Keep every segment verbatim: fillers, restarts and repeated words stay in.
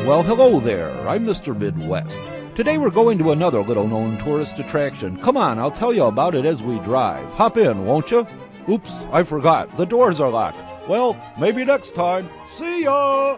Well, hello there. I'm Mister Midwest. Today we're going to another little-known tourist attraction. Come on, I'll tell you about it as we drive. Hop in, won't you? Oops, I forgot. The doors are locked. Well, maybe next time. See ya!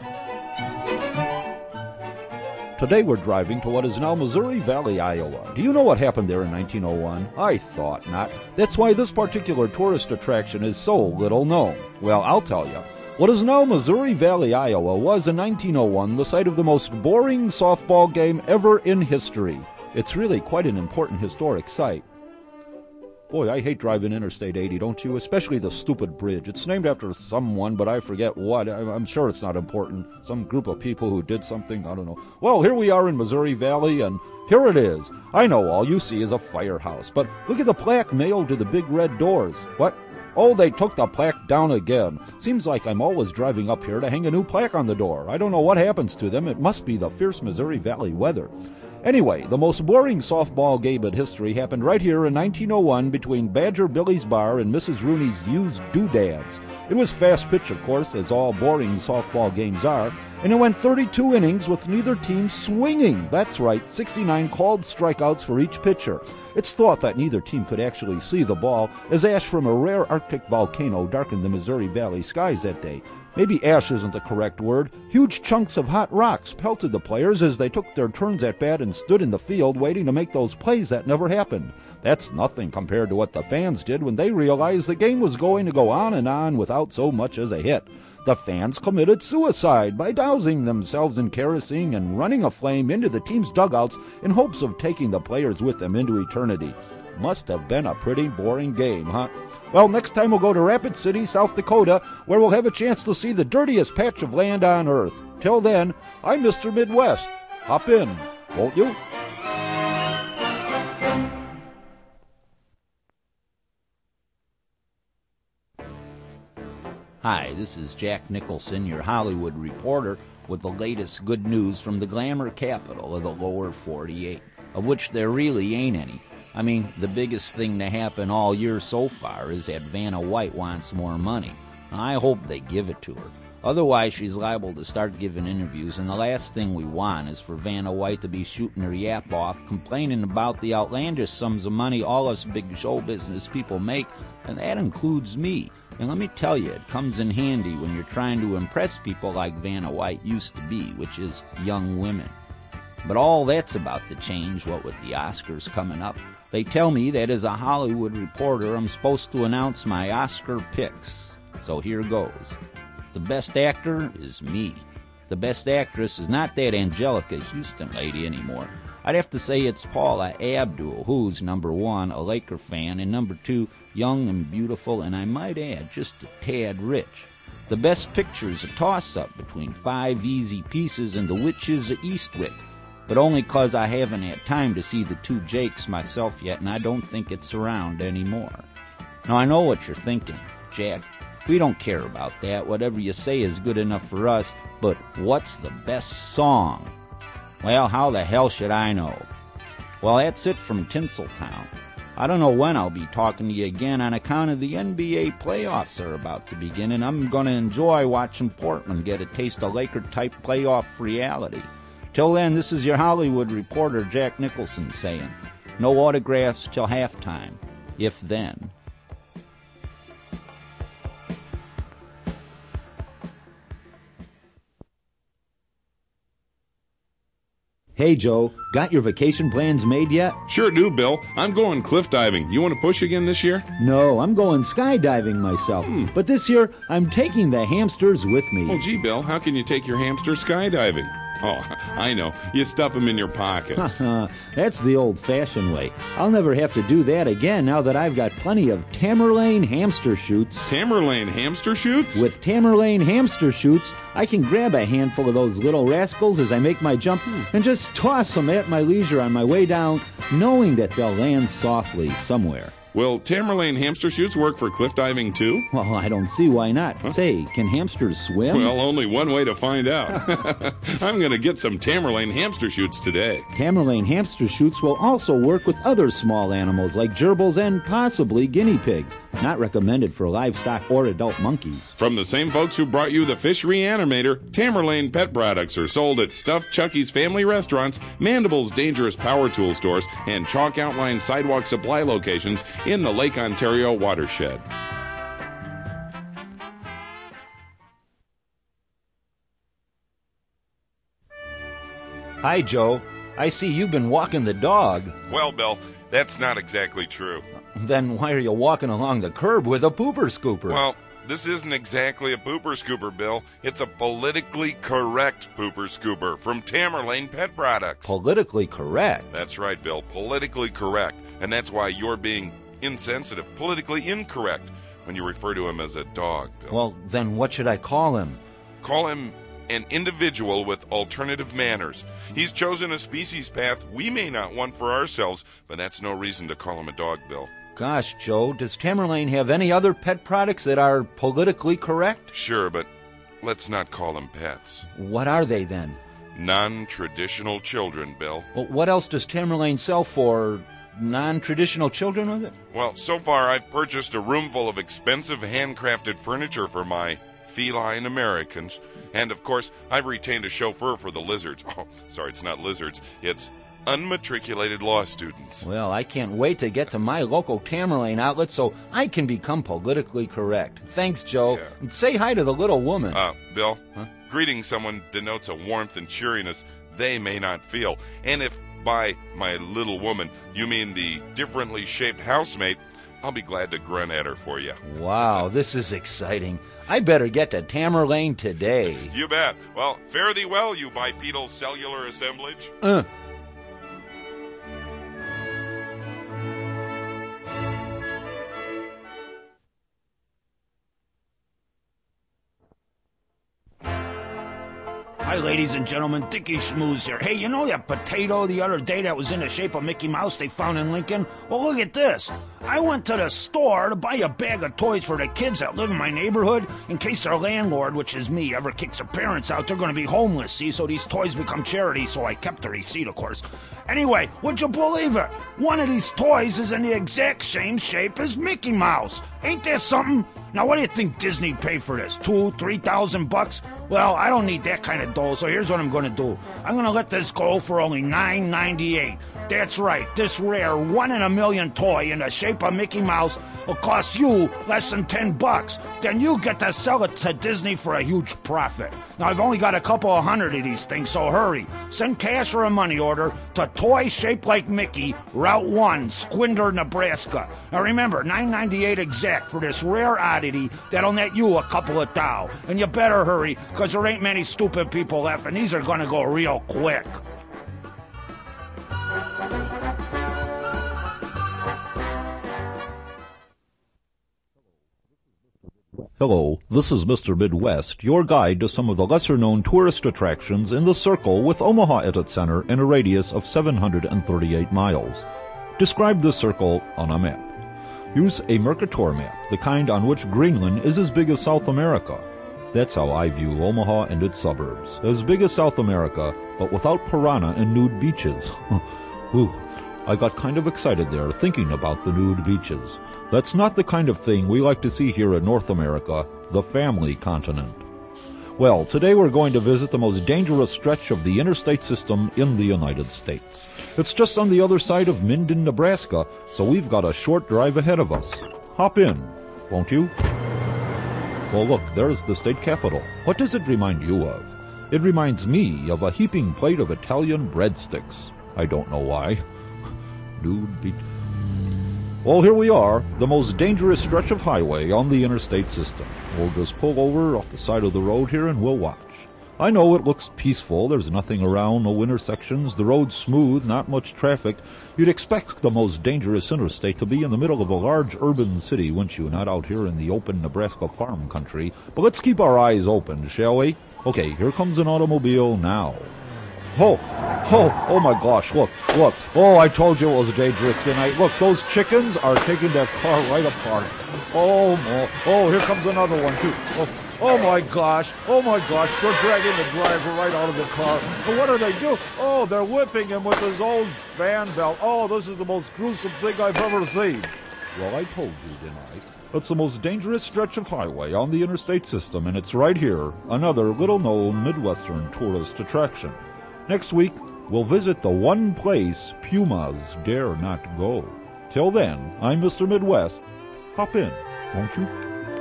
Today we're driving to what is now Missouri Valley, Iowa. Do you know what happened there in nineteen oh one? I thought not. That's why this particular tourist attraction is so little known. Well, I'll tell you. What is now Missouri Valley, Iowa, was in nineteen oh one the site of the most boring softball game ever in history. It's really quite an important historic site. Boy, I hate driving Interstate eighty, don't you? Especially the stupid bridge. It's named after someone, but I forget what. I'm sure it's not important. Some group of people who did something, I don't know. Well, here we are in Missouri Valley, and here it is. I know all you see is a firehouse, but look at the plaque nailed to the big red doors. What? Oh, they took the plaque down again. Seems like I'm always driving up here to hang a new plaque on the door. I don't know what happens to them. It must be the fierce Missouri Valley weather. Anyway, the most boring softball game in history happened right here in nineteen oh one between Badger Billy's Bar and Missus Rooney's used doodads. It was fast pitch, of course, as all boring softball games are, and it went thirty-two innings with neither team swinging. That's right, sixty-nine called strikeouts for each pitcher. It's thought that neither team could actually see the ball, as ash from a rare Arctic volcano darkened the Missouri Valley skies that day. Maybe ash isn't the correct word. Huge chunks of hot rocks pelted the players as they took their turns at bat and stood in the field waiting to make those plays that never happened. That's nothing compared to what the fans did when they realized the game was going to go on and on without so much as a hit. The fans committed suicide by dousing themselves in kerosene and running a flame into the team's dugouts in hopes of taking the players with them into eternity. Must have been a pretty boring game, huh? Well, next time we'll go to Rapid City, South Dakota, where we'll have a chance to see the dirtiest patch of land on Earth. Till then, I'm Mister Midwest. Hop in, won't you? Hi, this is Jack Nicholson, your Hollywood reporter, with the latest good news from the glamour capital of the lower forty-eight, of which there really ain't any. I mean, the biggest thing to happen all year so far is that Vanna White wants more money. I hope they give it to her. Otherwise, she's liable to start giving interviews, and the last thing we want is for Vanna White to be shooting her yap off, complaining about the outlandish sums of money all us big show business people make, and that includes me. And let me tell you, it comes in handy when you're trying to impress people like Vanna White used to be, which is young women. But all that's about to change, what with the Oscars coming up. They tell me that as a Hollywood reporter, I'm supposed to announce my Oscar picks. So here goes. The best actor is me. The best actress is not that Angelica Houston lady anymore. I'd have to say it's Paula Abdul, who's, number one, a Laker fan, and number two, young and beautiful, and I might add, just a tad rich. The best picture is a toss-up between Five Easy Pieces and The Witches of Eastwick, but only 'cause I haven't had time to see the two Jakes myself yet, and I don't think it's around anymore. Now, I know what you're thinking, Jack. We don't care about that. Whatever you say is good enough for us, but what's the best song? Well, how the hell should I know? Well, that's it from Tinseltown. I don't know when I'll be talking to you again on account of the N B A playoffs are about to begin, and I'm going to enjoy watching Portland get a taste of Laker-type playoff reality. Till then, this is your Hollywood reporter, Jack Nicholson, saying, no autographs till halftime, if then. Hey, Joe, got your vacation plans made yet? Sure do, Bill. I'm going cliff diving. You want to push again this year? No, I'm going skydiving myself. Hmm. But this year, I'm taking the hamsters with me. Oh, gee, Bill, how can you take your hamster skydiving? Oh, I know. You stuff them in your pockets. That's the old-fashioned way. I'll never have to do that again now that I've got plenty of Tamerlane hamster chutes. Tamerlane hamster chutes? With Tamerlane hamster chutes, I can grab a handful of those little rascals as I make my jump and just toss them at my leisure on my way down, knowing that they'll land softly somewhere. Will Tamerlane hamster chutes work for cliff diving too? Well, I don't see why not. Huh? Say, can hamsters swim? Well, only one way to find out. I'm going to get some Tamerlane hamster chutes today. Tamerlane hamster chutes will also work with other small animals like gerbils and possibly guinea pigs. Not recommended for livestock or adult monkeys. From the same folks who brought you the Fish Reanimator, Tamerlane pet products are sold at Stuffed Chucky's Family Restaurants, Mandible's Dangerous Power Tool Stores, and Chalk Outline Sidewalk Supply locations in the Lake Ontario watershed. Hi, Joe. I see you've been walking the dog. Well, Bill, that's not exactly true. Then why are you walking along the curb with a pooper scooper? Well, this isn't exactly a pooper scooper, Bill. It's a politically correct pooper scooper from Tamerlane Pet Products. Politically correct? That's right, Bill. Politically correct. And that's why you're being insensitive, politically incorrect when you refer to him as a dog, Bill. Well, then what should I call him? Call him an individual with alternative manners. He's chosen a species path we may not want for ourselves, but that's no reason to call him a dog, Bill. Gosh, Joe, does Tamerlane have any other pet products that are politically correct? Sure, but let's not call them pets. What are they then? Non-traditional children, Bill. Well, what else does Tamerlane sell for non-traditional children with it? Well, so far I've purchased a room full of expensive handcrafted furniture for my feline Americans. And, of course, I've retained a chauffeur for the lizards. Oh, sorry, it's not lizards. It's unmatriculated law students. Well, I can't wait to get to my local Tamerlane outlet so I can become politically correct. Thanks, Joe. Yeah. And say hi to the little woman. Uh, Bill, huh? Greeting someone denotes a warmth and cheeriness they may not feel. And if by my little woman you mean the differently shaped housemate, I'll be glad to grunt at her for you. Wow, this is exciting. I better get to Tamerlane today. You bet. Well, fare thee well, you bipedal cellular assemblage. Uh. Hi, ladies and gentlemen, Dickie Schmooze here. Hey, you know that potato the other day that was in the shape of Mickey Mouse they found in Lincoln? Well, look at this. I went to the store to buy a bag of toys for the kids that live in my neighborhood in case their landlord, which is me, ever kicks their parents out. They're going to be homeless, see? So these toys become charity, so I kept the receipt, of course. Anyway, would you believe it? One of these toys is in the exact same shape as Mickey Mouse. Ain't that something? Now, what do you think Disney paid for this? Two, three thousand bucks? Well, I don't need that kind of dough, so here's what I'm going to do. I'm going to let this go for only nine ninety-eight. That's right, this rare one-in-a-million toy in the shape of Mickey Mouse will cost you less than ten bucks. Then you get to sell it to Disney for a huge profit. Now, I've only got a couple of hundred of these things, so hurry. Send cash or a money order to Toy Shaped Like Mickey, Route one, Squinder, Nebraska. Now, remember, nine ninety-eight exact for this rare oddity that'll net you a couple of thou. And you better hurry, because there ain't many stupid people left, and these are going to go real quick. Hello, this is Mister Midwest, your guide to some of the lesser-known tourist attractions in the Circle with Omaha at its center in a radius of seven hundred thirty-eight miles. Describe the Circle on a map. Use a Mercator map, the kind on which Greenland is as big as South America. That's how I view Omaha and its suburbs, as big as South America, but without piranha and nude beaches. Ooh, I got kind of excited there thinking about the nude beaches. That's not the kind of thing we like to see here in North America, the family continent. Well, today we're going to visit the most dangerous stretch of the interstate system in the United States. It's just on the other side of Minden, Nebraska, so we've got a short drive ahead of us. Hop in, won't you? Well, look, there's the state capitol. What does it remind you of? It reminds me of a heaping plate of Italian breadsticks. I don't know why. Nude beach. Well, here we are, the most dangerous stretch of highway on the interstate system. We'll just pull over off the side of the road here and we'll watch. I know it looks peaceful, there's nothing around, no intersections, the road's smooth, not much traffic. You'd expect the most dangerous interstate to be in the middle of a large urban city, wouldn't you? Not out here in the open Nebraska farm country. But let's keep our eyes open, shall we? Okay, here comes an automobile now. Oh, oh, oh my gosh, look, look. Oh, I told you it was dangerous tonight. Look, those chickens are taking that car right apart. Oh, oh, oh, here comes another one, too. Oh, oh my gosh, oh my gosh, they're dragging the driver right out of the car. And what do they do? Oh, they're whipping him with his old van belt. Oh, this is the most gruesome thing I've ever seen. Well, I told you, didn't I? It's the most dangerous stretch of highway on the interstate system, and it's right here, another little-known Midwestern tourist attraction. Next week, we'll visit the one place Pumas dare not go. Till then, I'm Mister Midwest. Hop in, won't you?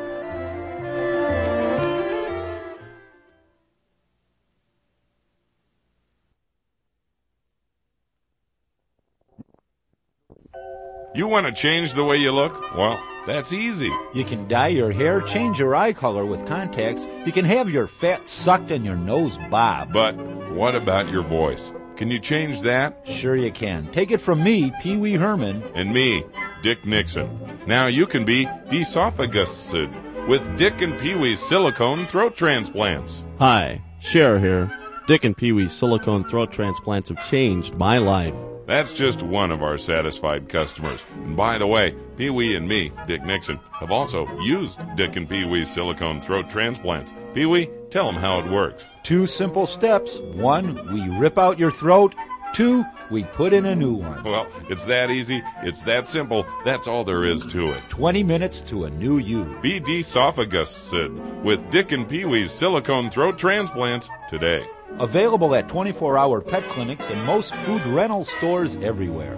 You want to change the way you look? Well, that's easy. You can dye your hair, change your eye color with contacts. You can have your fat sucked and your nose bobbed. But what about your voice? Can you change that? Sure you can. Take it from me, Pee Wee Herman. And me, Dick Nixon. Now you can be desophagused with Dick and Pee Wee's silicone throat transplants. Hi, Cher here. Dick and Pee Wee's silicone throat transplants have changed my life. That's just one of our satisfied customers. And by the way, Pee Wee and me, Dick Nixon, have also used Dick and Pee Wee's silicone throat transplants. Pee Wee, tell them how it works. Two simple steps. One, we rip out your throat. Two, we put in a new one. Well, it's that easy. It's that simple. That's all there is to it. Twenty minutes to a new you. Be desophagused with Dick and Pee Wee's silicone throat transplants today. Available at twenty-four hour pet clinics and most food rental stores everywhere.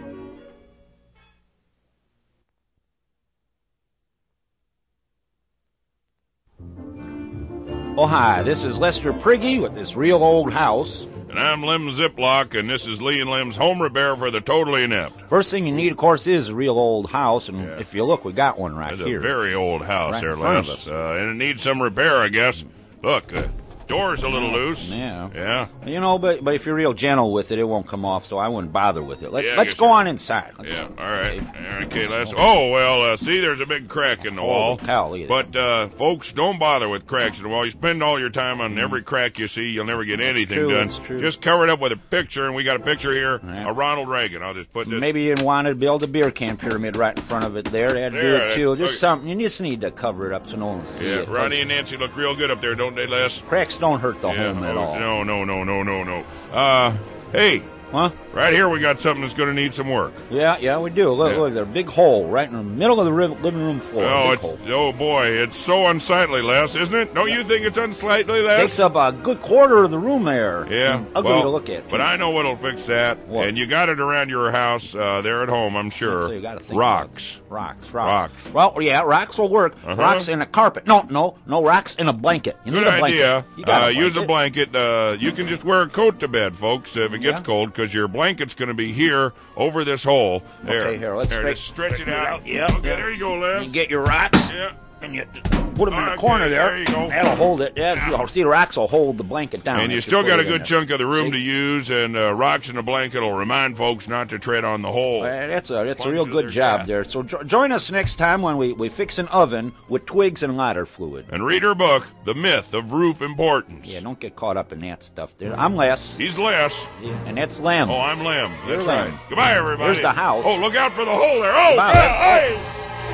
Oh, hi, this is Lester Priggy with this real old house. And I'm Lem Ziplock, and this is Lee and Lem's Home Repair for the Totally Inept. First thing you need, of course, is a real old house, and Yeah. if you look, we got one right It's here. a very old house Right there, in front Les. of us. Uh, and it needs some repair, I guess. Look, uh, door's a little loose. Yeah. Yeah. You know, but but if you're real gentle with it, it won't come off, so I wouldn't bother with it. Let, Yeah, I let's guess go you're- on inside. Let's- Yeah, all right. okay. Okay, Les. Oh, well, uh, see, there's a big crack in the wall. Holy cow, look at But, uh, folks, don't bother with cracks in the wall. You spend all your time on every crack you see, you'll never get anything true, done. that's true. Just cover it up with a picture, and we got a picture here Yeah. of Ronald Reagan. I'll just put this. Maybe you wanted to build a beer can pyramid right in front of it there. That'd do There, it too. that- Just okay. something. You just need to cover it up so no one will see Yeah, it. 'cause Ronnie and Nancy look real good up there, don't they, Les? cracks don't hurt the Yeah, home at oh, all. No, no, no, no, no, no. Uh, hey, Huh? right here we got something that's going to need some work. Yeah, yeah, we do. Look, Yeah. look, there's a big hole right in the middle of the riv- living room floor. Oh, big it's, hole. oh boy, it's so unsightly, Les, isn't it? Don't you think it's unsightly, Les? Takes up a good quarter of the room there. Yeah, And ugly well, to look at. But I know what'll fix that. What? And you got it around your house uh, there at home, I'm sure. So you gotta think Rocks. about it. Rocks, rocks, Rocks. Well, yeah, rocks will work. Uh-huh. Rocks in a carpet. No, no, no rocks in a blanket. You Good need a blanket. idea. You got Uh, a use a blanket. blanket. Uh, you can just wear a coat to bed, folks, if it gets Yeah. cold, because your blanket's going to be here over this hole. There. Okay, here, let's there, stretch- just stretch it stretch it out. out. Yeah, Okay, yeah. there you go, Les. You get your rocks. Yeah. And you put them in the Okay, corner there. there you go. That'll hold it. Yeah, Now. see, the rocks will hold the blanket down. And you if still put got a it in good there. chunk of the room See? to use, and uh, rocks in the blanket will remind folks not to tread on the hole. Well, that's a that's a Plunge real to good their job gas. there. So jo- join us next time when we, we fix an oven with twigs and lighter fluid. And read her book, The Myth of Roof Importance. Yeah, don't get caught up in that stuff there. I'm Les, He's Les. and that's Lem. Oh, I'm Lem. You're That's Lem. right. Goodbye, everybody. Here's the house. Oh, look out for the hole there. Oh, Goodbye, yeah, Lem. hey!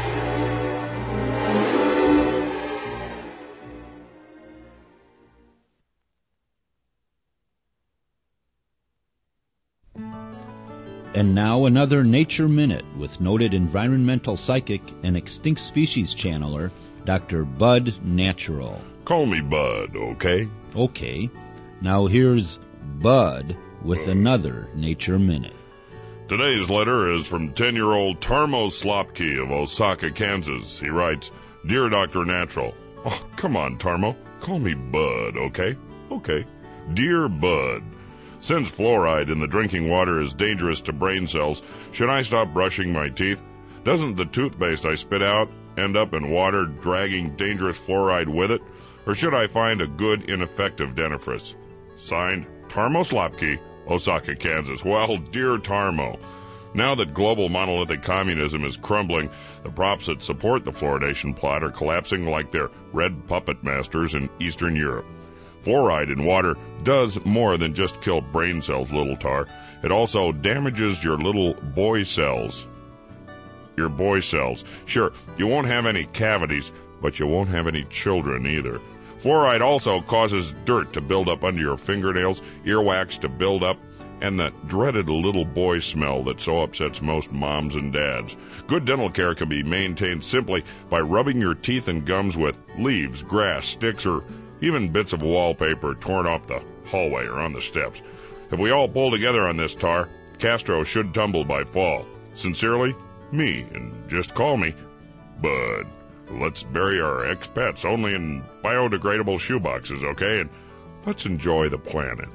And now another Nature Minute with noted environmental psychic and extinct species channeler, Doctor Bud Natural. Call me Bud, okay? Okay, now here's Bud with another Nature Minute. Today's letter is from ten-year-old Tarmo Slopke of Osaka, Kansas. He writes, Dear Doctor Natural. Oh, come on, Tarmo. Call me Bud, okay? Okay. Dear Bud. Since fluoride in the drinking water is dangerous to brain cells, should I stop brushing my teeth? Doesn't the toothpaste I spit out end up in water dragging dangerous fluoride with it? Or should I find a good, ineffective dentifrice? Signed, Tarmo Slopke, Osaka, Kansas. Well, dear Tarmo, now that global monolithic communism is crumbling, the props that support the fluoridation plot are collapsing like their red puppet masters in Eastern Europe. Fluoride in water does more than just kill brain cells, little tar. It also damages your little boy cells. Your boy cells. Sure, you won't have any cavities, but you won't have any children either. Fluoride also causes dirt to build up under your fingernails, earwax to build up, and the dreaded little boy smell that so upsets most moms and dads. Good dental care can be maintained simply by rubbing your teeth and gums with leaves, grass, sticks, or even bits of wallpaper torn off the hallway or on the steps. If we all pull together on this, tar, Castro should tumble by fall. Sincerely, me, and just call me Bud. Let's bury our expats only in biodegradable shoeboxes, okay? And let's enjoy the planet.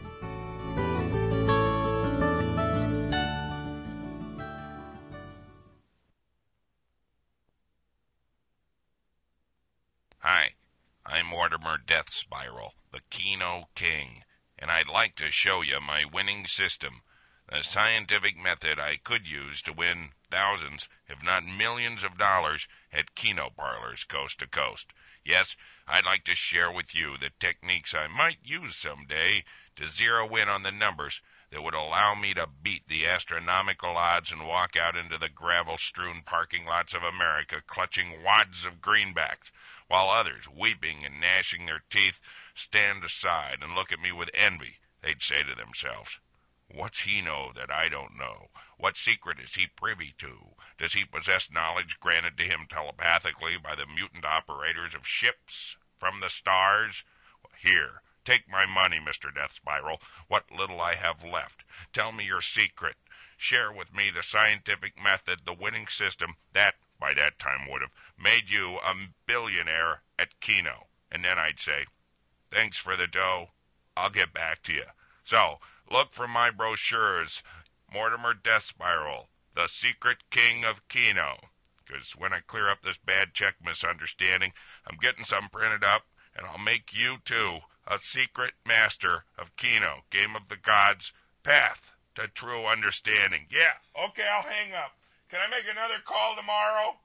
Hi, I'm Mortimer Death Spiral, the Keno King, and I'd like to show you my winning system, a scientific method I could use to win thousands, if not millions of dollars at Keno parlors coast to coast. Yes, I'd like to share with you the techniques I might use someday to zero in on the numbers that would allow me to beat the astronomical odds and walk out into the gravel-strewn parking lots of America clutching wads of greenbacks, while others, weeping and gnashing their teeth, stand aside and look at me with envy. They'd say to themselves, "What's he know that I don't know? What secret is he privy to? Does he possess knowledge granted to him telepathically by the mutant operators of ships from the stars? Here, take my money, Mister Death Spiral, what little I have left. Tell me your secret. Share with me the scientific method, the winning system that, by that time, would have made you a billionaire at Keno." And then I'd say, "Thanks for the dough. I'll get back to you." So, look for my brochures, Mortimer Death Spiral, the Secret King of Keno. Because when I clear up this bad check misunderstanding, I'm getting some printed up, and I'll make you, too, a secret master of Keno, Game of the Gods, path to true understanding. Yeah, okay, I'll hang up. Can I make another call tomorrow?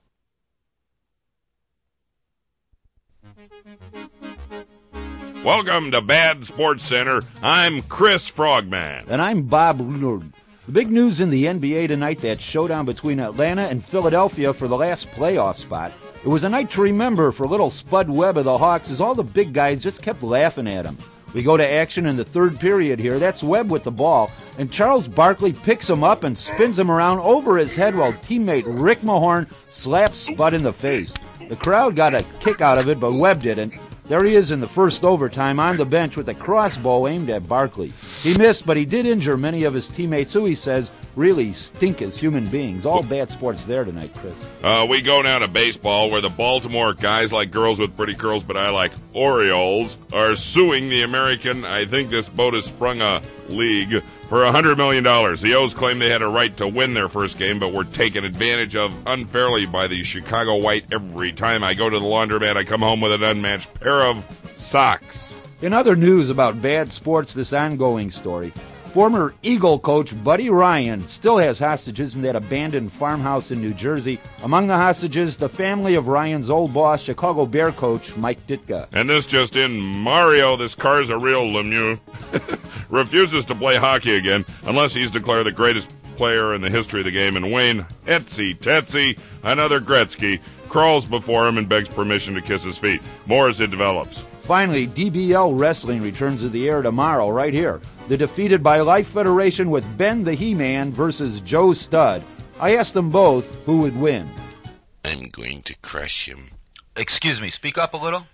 Welcome to Bad Sports Center. I'm Chris Frogman. And I'm Bob Leonard. The big news in the N B A tonight, that showdown between Atlanta and Philadelphia for the last playoff spot. It was a night to remember for little Spud Webb of the Hawks, as all the big guys just kept laughing at him. We go to action in the third period here. That's Webb with the ball, and Charles Barkley picks him up and spins him around over his head while teammate Rick Mahorn slaps Spud in the face. The crowd got a kick out of it, but Webb didn't. There he is in the first overtime on the bench with a crossbow aimed at Barkley. He missed, but he did injure many of his teammates, who he says really stink as human beings. All bad sports there tonight, Chris. Uh, we go down to baseball, where the Baltimore guys like girls with pretty curls, but I like Orioles, are suing the American, I think this boat has sprung a league, for one hundred million dollars. The O's claim they had a right to win their first game, but were taken advantage of unfairly by the Chicago White. Every time I go to the laundromat, I come home with an unmatched pair of socks. In other news about bad sports, this ongoing story. Former Eagle coach Buddy Ryan still has hostages in that abandoned farmhouse in New Jersey. Among the hostages, the family of Ryan's old boss, Chicago Bear coach Mike Ditka. And this just in, Mario, this car's a real Lemieux, refuses to play hockey again unless he's declared the greatest player in the history of the game. And Wayne Etsy Tetsy, another Gretzky, crawls before him and begs permission to kiss his feet. More as it develops. Finally, D B L Wrestling returns to the air tomorrow right here. The Defeated by Life Federation with Ben the He-Man versus Joe Stud. I asked them both who would win. I'm going to crush him. Excuse me, speak up a little.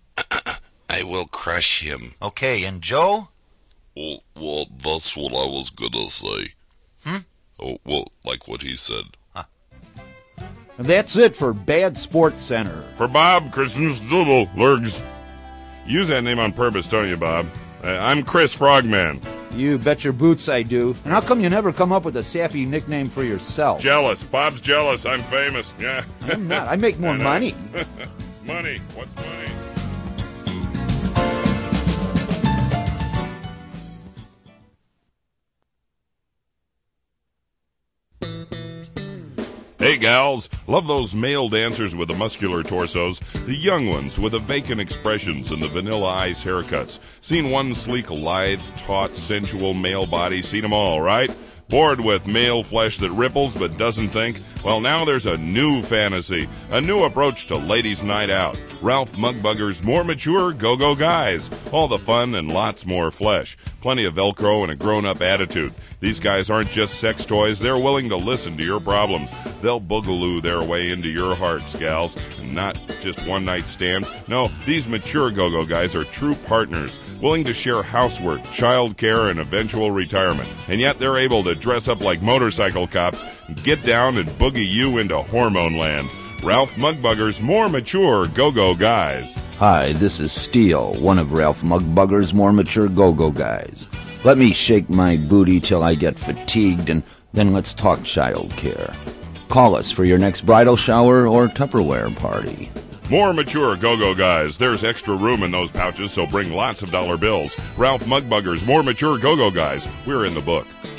I will crush him. Okay, and Joe? Well, well, that's what I was gonna say. Hmm? Oh, well, like what he said. Huh. And that's it for Bad Sports Center. For Bob Christensdoodle Lurgs. Use that name on purpose, don't you, Bob? Uh, I'm Chris Frogman. You bet your boots I do. And how come you never come up with a sappy nickname for yourself? Jealous. Bob's jealous. I'm famous. Yeah. I'm not. I make more money. Money. What's money? Hey, gals, love those male dancers with the muscular torsos, the young ones with the vacant expressions and the vanilla ice haircuts. Seen one sleek, lithe, taut, sensual male body, seen them all, right? Bored with male flesh that ripples but doesn't think? Well, now there's a new fantasy, a new approach to ladies' night out. Ralph Mugbugger's more mature go-go guys. All the fun and lots more flesh. Plenty of Velcro and a grown-up attitude. These guys aren't just sex toys. They're willing to listen to your problems. They'll boogaloo their way into your hearts, gals, and not just one-night stands. No, these mature go-go guys are true partners, willing to share housework, child care, and eventual retirement. And yet they're able to dress up like motorcycle cops and get down and boogie you into hormone land. Ralph Mugbugger's more mature go-go guys. Hi, this is Steele, one of Ralph Mugbugger's more mature go-go guys. Let me shake my booty till I get fatigued, and then let's talk child care. Call us for your next bridal shower or Tupperware party. More mature go-go guys. There's extra room in those pouches, so bring lots of dollar bills. Ralph Mugbugger's more mature go-go guys. We're in the book.